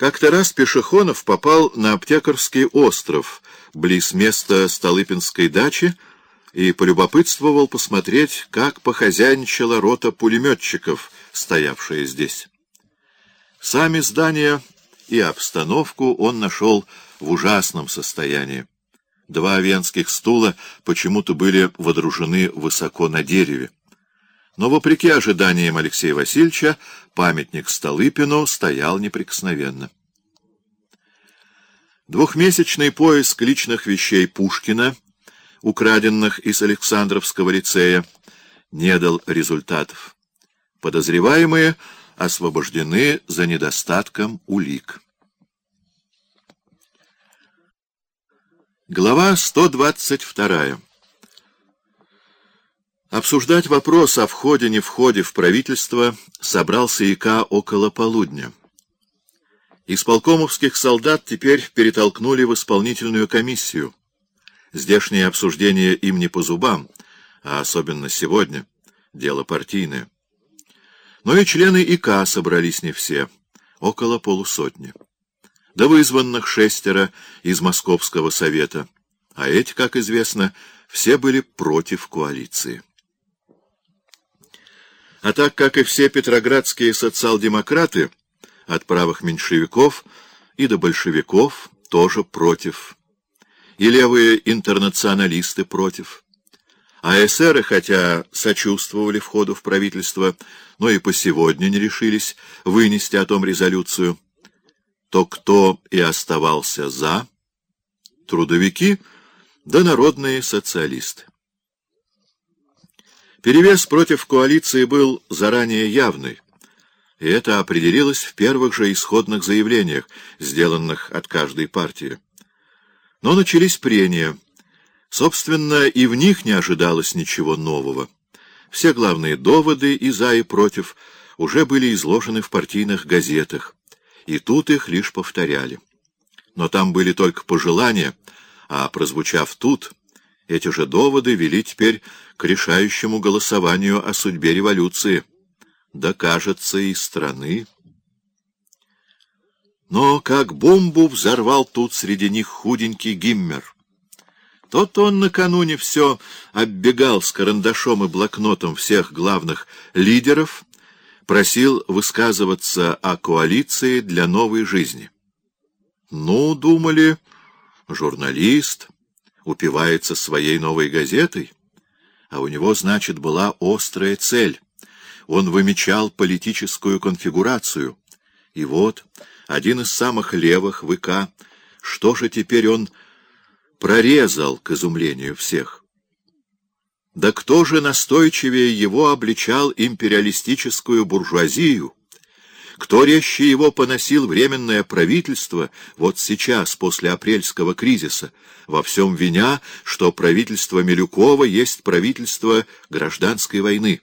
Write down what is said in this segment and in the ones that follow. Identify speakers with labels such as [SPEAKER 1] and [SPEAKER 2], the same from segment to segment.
[SPEAKER 1] Как-то раз Пешехонов попал на Аптекарский остров, близ места Столыпинской дачи, и полюбопытствовал посмотреть, как похозяйничала рота пулеметчиков, стоявшая здесь. Сами здания и обстановку он нашел в ужасном состоянии. 2 венских стула почему-то были водружены высоко на дереве. Но, вопреки ожиданиям Алексея Васильевича, памятник Столыпину стоял неприкосновенно. Двухмесячный поиск личных вещей Пушкина, украденных из Александровского лицея, не дал результатов. Подозреваемые освобождены за недостатком улик. Глава 122. Обсуждать вопрос о входе-не входе в правительство собрался ИК около полудня. Исполкомовских солдат теперь перетолкнули в исполнительную комиссию. Здешнее обсуждение им не по зубам, а особенно сегодня, дело партийное. Но и члены ИК собрались не все, около полусотни. Да вызванных 6 из Московского совета, а эти, как известно, все были против коалиции. А так как и все петроградские социал-демократы, от правых меньшевиков и до большевиков, тоже против, и левые интернационалисты против, а эсеры, хотя сочувствовали входу в правительство, но и по сегодня не решились вынести о том резолюцию, то кто и оставался за? Трудовики да народные социалисты. Перевес против коалиции был заранее явный, и это определилось в первых же исходных заявлениях, сделанных от каждой партии. Но начались прения. Собственно, и в них не ожидалось ничего нового. Все главные доводы и за, и против уже были изложены в партийных газетах, и тут их лишь повторяли. Но там были только пожелания, а прозвучав тут, эти же доводы вели теперь к решающему голосованию о судьбе революции, да, кажется, и страны. Но как бомбу взорвал тут среди них худенький Гиммер. Тот он накануне все оббегал с карандашом и блокнотом всех главных лидеров, просил высказываться о коалиции для новой жизни. Ну, думали, журналист упивается своей новой газетой, а у него, значит, была острая цель. Он вымечал политическую конфигурацию. И вот один из самых левых в ИК, что же теперь он прорезал к изумлению всех? Да кто же настойчивее его обличал империалистическую буржуазию? Кто резче его поносил временное правительство, вот сейчас, после апрельского кризиса, во всем виня, что правительство Милюкова есть правительство гражданской войны?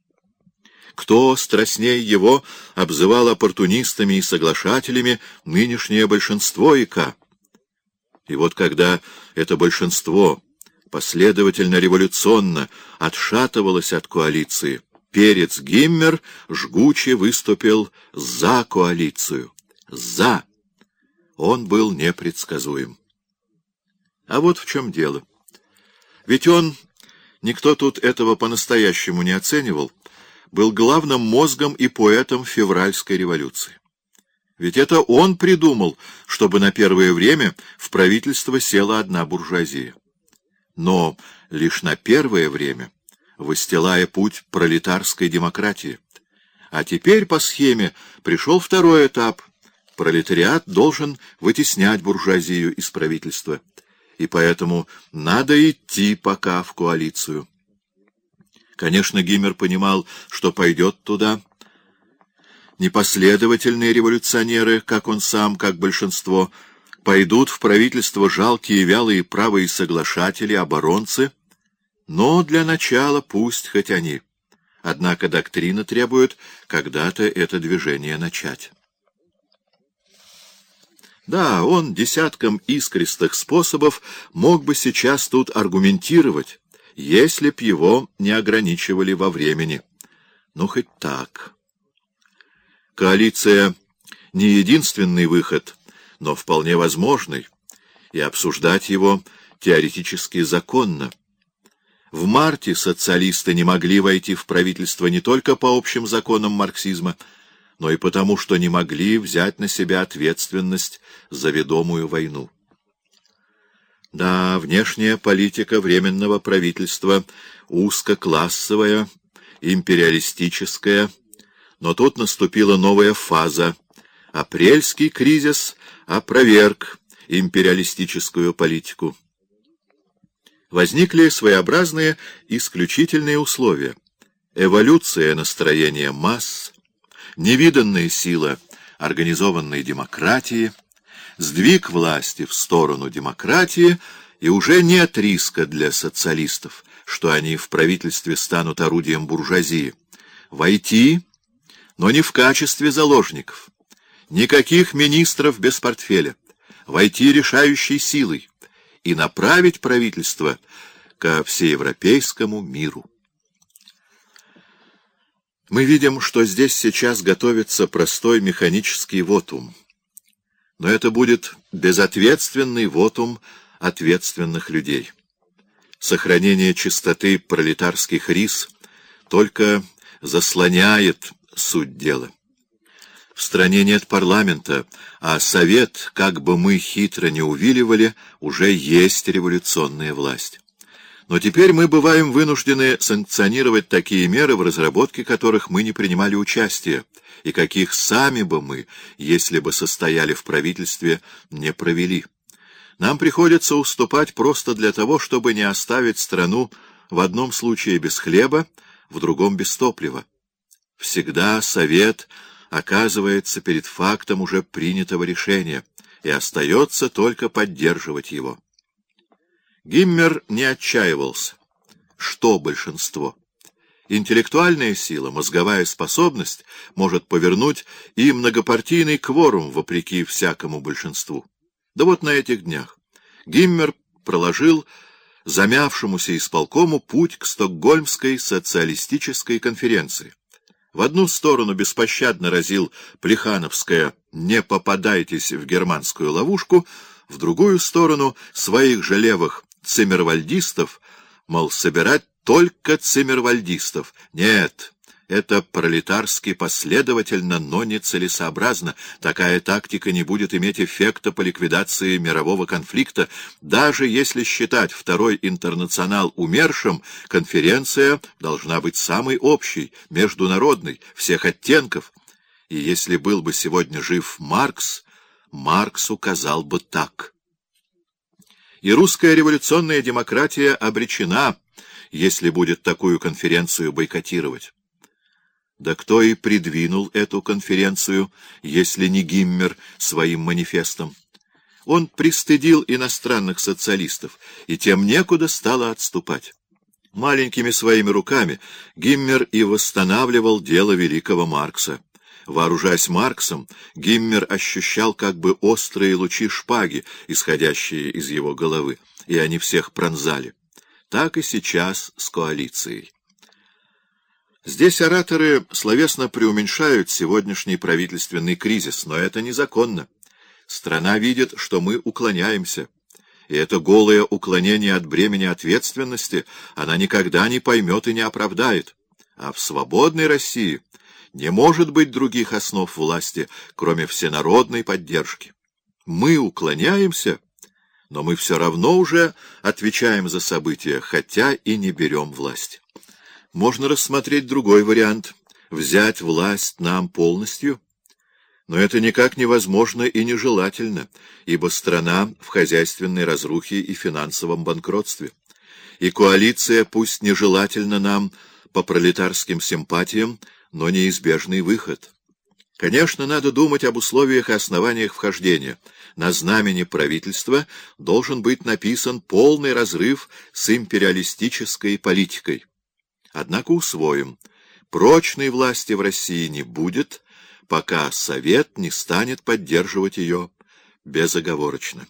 [SPEAKER 1] Кто страстнее его обзывал оппортунистами и соглашателями нынешнее большинство ИК? И вот когда это большинство последовательно-революционно отшатывалось от коалиции, перец Гиммер жгуче выступил за коалицию. За! Он был непредсказуем. А вот в чем дело. Ведь он, никто тут этого по-настоящему не оценивал, был главным мозгом и поэтом февральской революции. Ведь это он придумал, чтобы на первое время в правительство села одна буржуазия. Но лишь на первое время, выстилая путь пролетарской демократии. А теперь по схеме пришел второй этап. Пролетариат должен вытеснять буржуазию из правительства. И поэтому надо идти пока в коалицию. Конечно, Гиммер понимал, что пойдет туда. Непоследовательные революционеры, как он сам, как большинство, пойдут в правительство жалкие, вялые правые соглашатели, оборонцы. Но для начала пусть хоть они. Однако доктрина требует когда-то это движение начать. Да, он десятком искристых способов мог бы сейчас тут аргументировать, если б его не ограничивали во времени. Ну, хоть так. Коалиция не единственный выход, но вполне возможный, и обсуждать его теоретически законно. В марте социалисты не могли войти в правительство не только по общим законам марксизма, но и потому, что не могли взять на себя ответственность за ведомую войну. Да, внешняя политика Временного правительства узкоклассовая, империалистическая, но тут наступила новая фаза. Апрельский кризис опроверг империалистическую политику. Возникли своеобразные исключительные условия. Эволюция настроения масс, невиданная сила организованной демократии, сдвиг власти в сторону демократии, и уже нет риска для социалистов, что они в правительстве станут орудием буржуазии. Войти, но не в качестве заложников. Никаких министров без портфеля. Войти решающей силой и направить правительство ко всеевропейскому миру. Мы видим, что здесь сейчас готовится простой механический вотум. Но это будет безответственный вотум ответственных людей. Сохранение чистоты пролетарских рис только заслоняет суть дела. В стране нет парламента, а Совет, как бы мы хитро не увиливали, уже есть революционная власть. Но теперь мы бываем вынуждены санкционировать такие меры, в разработке которых мы не принимали участия, и каких сами бы мы, если бы состояли в правительстве, не провели. Нам приходится уступать просто для того, чтобы не оставить страну в одном случае без хлеба, в другом без топлива. Всегда Совет оказывается перед фактом уже принятого решения, и остается только поддерживать его. Гиммер не отчаивался. Что большинство? Интеллектуальная сила, мозговая способность может повернуть и многопартийный кворум вопреки всякому большинству. Да вот на этих днях Гиммер проложил замявшемуся исполкому путь к Стокгольмской социалистической конференции. В одну сторону беспощадно разил Плехановская «Не попадайтесь в германскую ловушку», в другую сторону своих же левых циммервальдистов, мол, собирать только циммервальдистов. Нет, это пролетарски последовательно, но нецелесообразно. Такая тактика не будет иметь эффекта по ликвидации мирового конфликта. Даже если считать Второй интернационал умершим, конференция должна быть самой общей, международной, всех оттенков. И если был бы сегодня жив Маркс, Маркс указал бы так. И русская революционная демократия обречена, если будет такую конференцию бойкотировать. Да кто и придвинул эту конференцию, если не Гиммер своим манифестом? Он пристыдил иностранных социалистов, и тем некуда стало отступать. Маленькими своими руками Гиммер и восстанавливал дело великого Маркса. Вооружаясь Марксом, Гиммер ощущал как бы острые лучи шпаги, исходящие из его головы, и они всех пронзали. Так и сейчас с коалицией. Здесь ораторы словесно преуменьшают сегодняшний правительственный кризис, но это незаконно. Страна видит, что мы уклоняемся, и это голое уклонение от бремени ответственности она никогда не поймет и не оправдает. А в свободной России не может быть других основ власти, кроме всенародной поддержки. Мы уклоняемся, но мы все равно уже отвечаем за события, хотя и не берем власть. Можно рассмотреть другой вариант — взять власть нам полностью. Но это никак невозможно и нежелательно, ибо страна в хозяйственной разрухе и финансовом банкротстве. И коалиция, пусть нежелательна нам по пролетарским симпатиям, но неизбежный выход. Конечно, надо думать об условиях и основаниях вхождения. На знамени правительства должен быть написан полный разрыв с империалистической политикой. Однако усвоим, прочной власти в России не будет, пока Совет не станет поддерживать ее безоговорочно.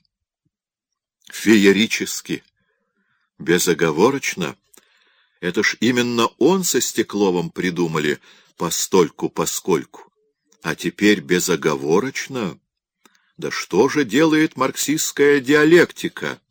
[SPEAKER 1] Феерически, безоговорочно. Это ж именно он со Стекловым придумали постольку-поскольку. а теперь безоговорочно. Да что же делает марксистская диалектика?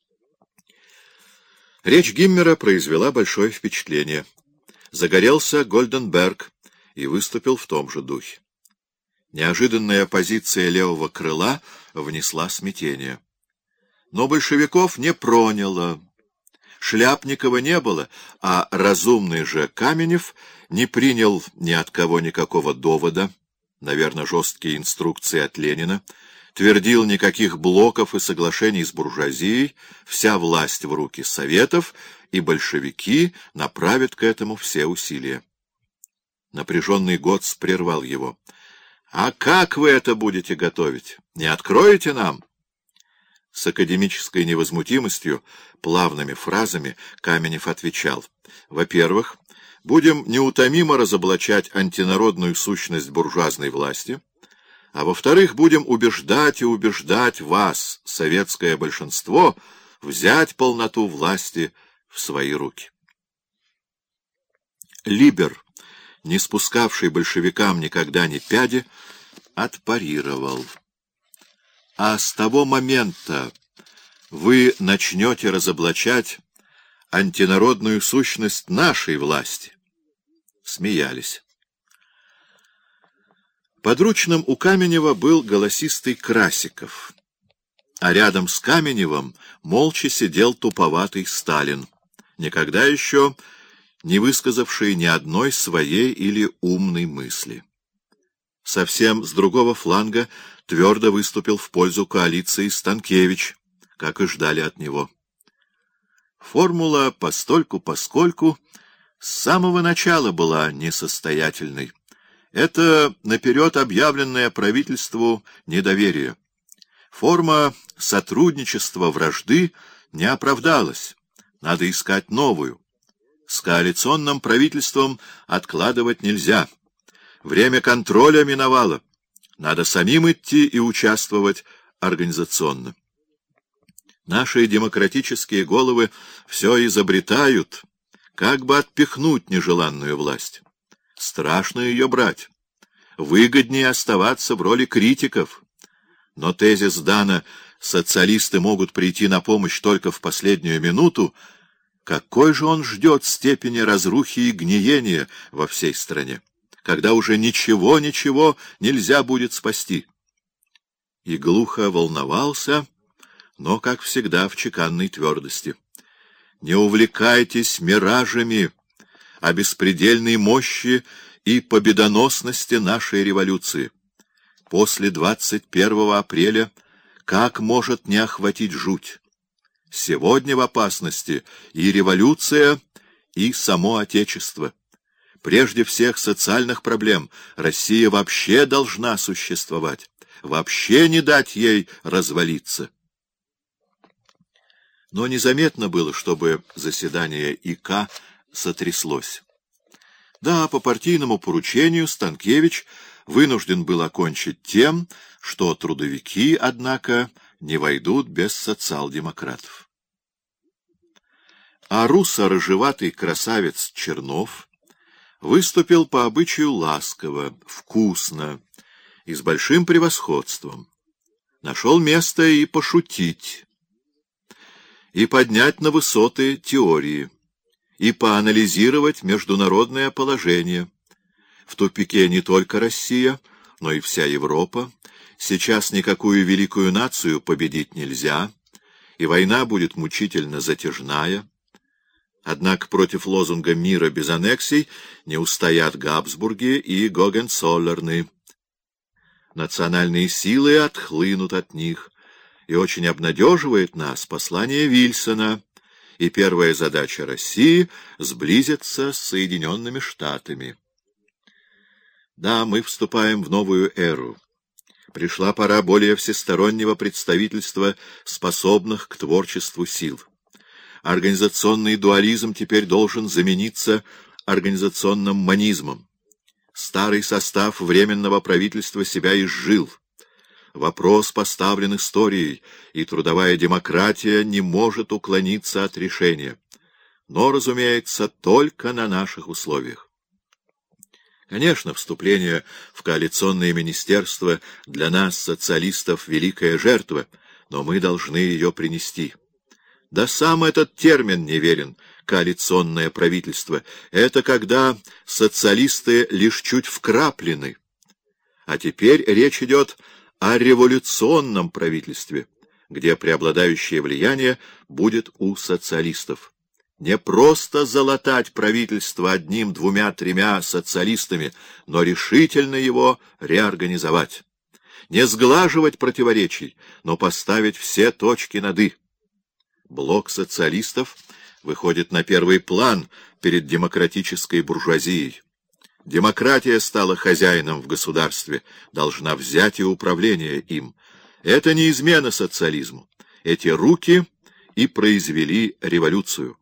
[SPEAKER 1] Речь Гиммера произвела большое впечатление. Загорелся Гольденберг и выступил в том же духе. Неожиданная позиция левого крыла внесла смятение. Но большевиков не проняло. Шляпникова не было, а разумный же Каменев не принял ни от кого никакого довода, наверное, жесткие инструкции от Ленина, твердил никаких блоков и соглашений с буржуазией, вся власть в руки советов, и большевики направят к этому все усилия. Напряженный Готц прервал его. «А как вы это будете готовить? Не откроете нам?» С академической невозмутимостью, плавными фразами Каменев отвечал. «Во-первых, будем неутомимо разоблачать антинародную сущность буржуазной власти, а во-вторых, будем убеждать и убеждать вас, советское большинство, взять полноту власти в свои руки». Либер, не спускавший большевикам никогда ни пяди, отпарировал. «А с того момента вы начнете разоблачать антинародную сущность нашей власти?» Смеялись. Подручным у Каменева был голосистый Красиков, а рядом с Каменевым молча сидел туповатый Сталин, никогда еще не высказавший ни одной своей или умной мысли. Совсем с другого фланга твердо выступил в пользу коалиции Станкевич, как и ждали от него. Формула «постольку-поскольку» с самого начала была несостоятельной. Это наперед объявленное правительству недоверие. Форма сотрудничества вражды не оправдалась. Надо искать новую. С коалиционным правительством откладывать нельзя. Время контроля миновало. Надо самим идти и участвовать организационно. Наши демократические головы все изобретают, как бы отпихнуть нежеланную власть. Страшно ее брать. Выгоднее оставаться в роли критиков. Но тезис Дана «социалисты могут прийти на помощь только в последнюю минуту», какой же он ждет степени разрухи и гниения во всей стране, когда уже ничего нельзя будет спасти? И глухо волновался, но, как всегда, в чеканной твердости. Не увлекайтесь миражами о беспредельной мощи и победоносности нашей революции. После 21 апреля как может не охватить жуть? Сегодня в опасности и революция, и само Отечество. Прежде всех социальных проблем Россия вообще должна существовать, вообще не дать ей развалиться. Но незаметно было, чтобы заседание ИК сотряслось. Да, по партийному поручению Станкевич вынужден был окончить тем, что трудовики, однако, не войдут без социал-демократов. А русо-рыжеватый красавец Чернов выступил по обычаю ласково, вкусно и с большим превосходством. Нашел место и пошутить, и поднять на высоты теории, и поанализировать международное положение. В тупике не только Россия, но и вся Европа. Сейчас никакую великую нацию победить нельзя, и война будет мучительно затяжная. Однако против лозунга мира без аннексий не устоят Габсбурги и Гогенцоллерны. Национальные силы отхлынут от них, и очень обнадеживает нас послание Вильсона, и первая задача России — сблизиться с Соединенными Штатами. Да, мы вступаем в новую эру. Пришла пора более всестороннего представительства способных к творчеству сил. Организационный дуализм теперь должен замениться организационным монизмом. Старый состав Временного правительства себя изжил. Вопрос поставлен историей, и трудовая демократия не может уклониться от решения. Но, разумеется, только на наших условиях. Конечно, вступление в коалиционное министерство для нас, социалистов, великая жертва, но мы должны ее принести. Да сам этот термин неверен — коалиционное правительство. Это когда социалисты лишь чуть вкраплены. А теперь речь идет о революционном правительстве, где преобладающее влияние будет у социалистов. Не просто залатать правительство одним, двумя, тремя социалистами, но решительно его реорганизовать. Не сглаживать противоречий, но поставить все точки над «и». Блок социалистов выходит на первый план перед демократической буржуазией. Демократия стала хозяином в государстве, должна взять и управление им. Это не измена социализму. Эти руки и произвели революцию.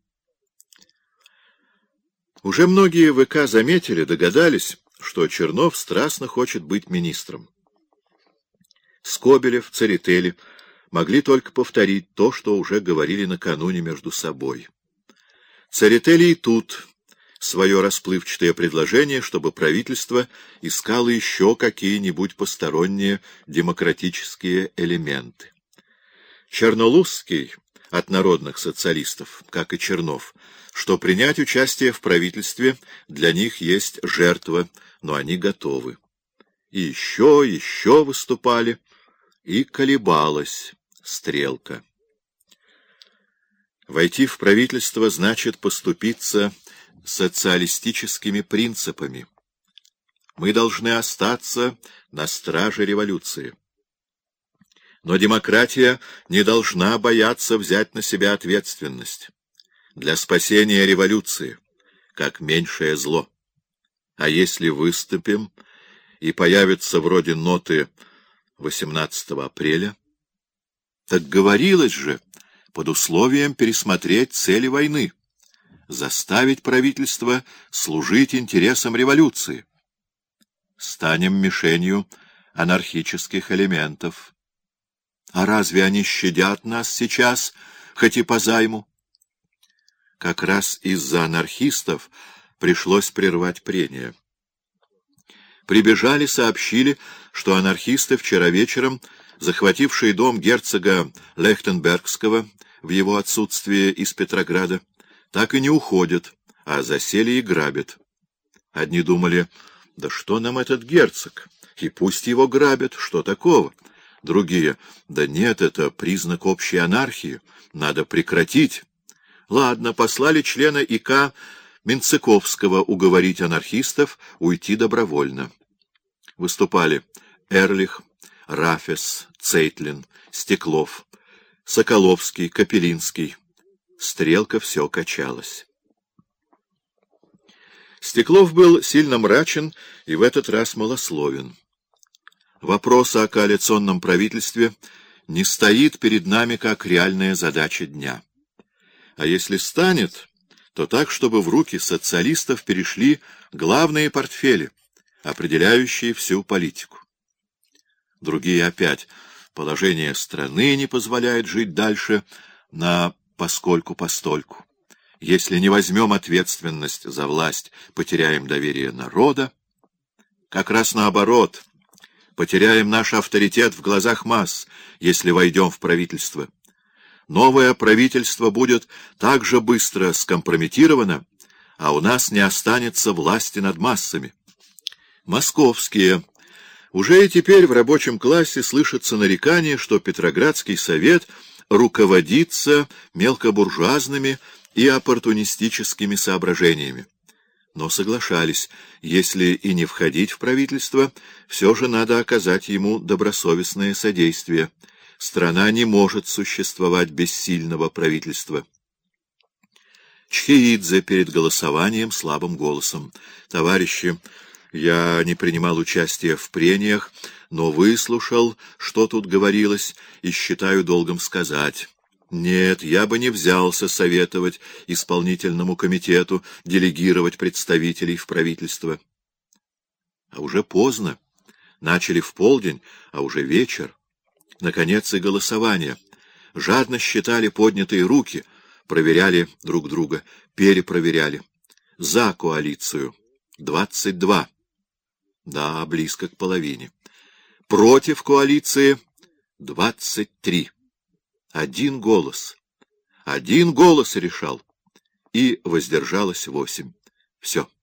[SPEAKER 1] Уже многие ВК заметили, догадались, что Чернов страстно хочет быть министром. Скобелев, Церетели могли только повторить то, что уже говорили накануне между собой. Церетели и тут свое расплывчатое предложение, чтобы правительство искало еще какие-нибудь посторонние демократические элементы. Чернолузский от народных социалистов, как и Чернов, что принять участие в правительстве для них есть жертва, но они готовы. И еще выступали, и колебалась стрелка. Войти в правительство значит поступиться социалистическими принципами. Мы должны остаться на страже революции. Но демократия не должна бояться взять на себя ответственность для спасения революции, как меньшее зло. А если выступим и появится вроде ноты 18 апреля, так говорилось же, под условием пересмотреть цели войны, заставить правительство служить интересам революции. Станем мишенью анархических элементов. А разве они щадят нас сейчас, хоть и по займу? Как раз из-за анархистов пришлось прервать прения. Прибежали, сообщили, что анархисты вчера вечером, захватившие дом герцога Лехтенбергского в его отсутствие из Петрограда, так и не уходят, а засели и грабят. Одни думали, да что нам этот герцог, и пусть его грабят, что такого? Другие, да нет, это признак общей анархии, надо прекратить. Ладно, послали члена ИК Менциковского уговорить анархистов уйти добровольно. Выступали Эрлих, Рафес, Цейтлин, Стеклов, Соколовский, Капелинский. Стрелка все качалась. Стеклов был сильно мрачен и в этот раз малословен. Вопрос о коалиционном правительстве не стоит перед нами как реальная задача дня. А если станет, то так, чтобы в руки социалистов перешли главные портфели, определяющие всю политику. Другие опять: положение страны не позволяет жить дальше на поскольку-постольку. Если не возьмем ответственность за власть, потеряем доверие народа. Как раз наоборот, потеряем наш авторитет в глазах масс, если войдем в правительство. Новое правительство будет так же быстро скомпрометировано, а у нас не останется власти над массами. Московские. Уже и теперь в рабочем классе слышится нарекание, что Петроградский совет руководится мелкобуржуазными и оппортунистическими соображениями. Но соглашались, если и не входить в правительство, все же надо оказать ему добросовестное содействие. Страна не может существовать без сильного правительства. Чхеидзе перед голосованием слабым голосом: «Товарищи, я не принимал участия в прениях, но выслушал, что тут говорилось, и считаю долгом сказать. Нет, я бы не взялся советовать исполнительному комитету делегировать представителей в правительство». А уже поздно. Начали в полдень, а уже вечер. Наконец и голосование. Жадно считали поднятые руки, проверяли друг друга, перепроверяли. За коалицию — 22. Да, близко к половине. Против коалиции 23. Один голос решал. И воздержалось 8. Все.